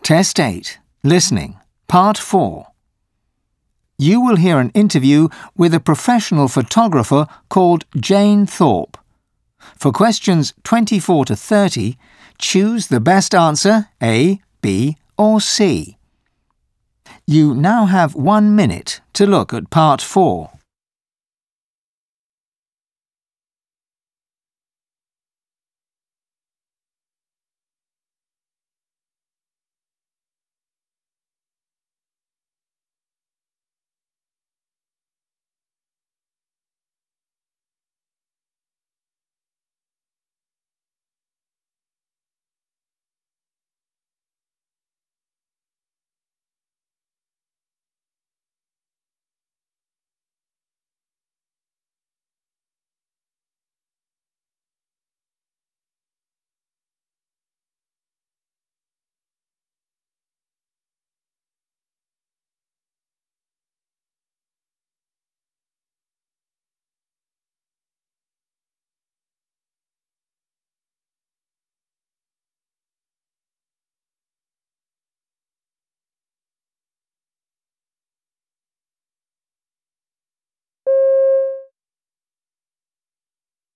Test 8. Listening. Part 4. You will hear an interview with a professional photographer called Jane Thorpe. For questions 24 to 30, choose the best answer A, B or C. You now have 1 minute to look at Part 4.